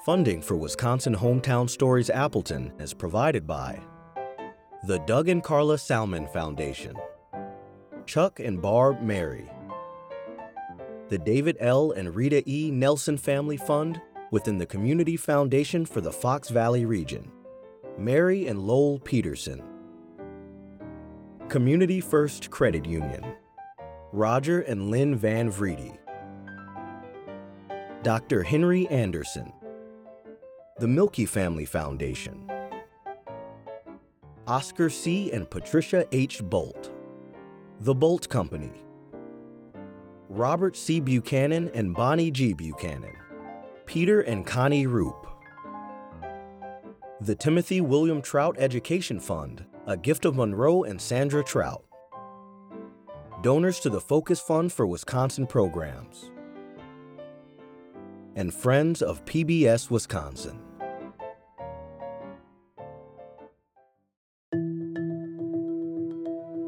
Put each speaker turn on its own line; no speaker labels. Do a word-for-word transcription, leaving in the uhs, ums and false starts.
Funding for Wisconsin Hometown Stories Appleton is provided by the Doug and Carla Salmon Foundation, Chuck and Barb Mary, the David L. and Rita E. Nelson Family Fund within the Community Foundation for the Fox Valley region, Mary and Lowell Peterson, Community First Credit Union, Roger and Lynn Van Vrede, Doctor Henry Anderson, the Milky Family Foundation, Oscar C. and Patricia H. Bolt, The Bolt Company, Robert C. Buchanan and Bonnie G. Buchanan, Peter and Connie Roop, the Timothy William Trout Education Fund, a gift of Monroe and Sandra Trout, donors to the Focus Fund for Wisconsin Programs, and Friends of P B S Wisconsin.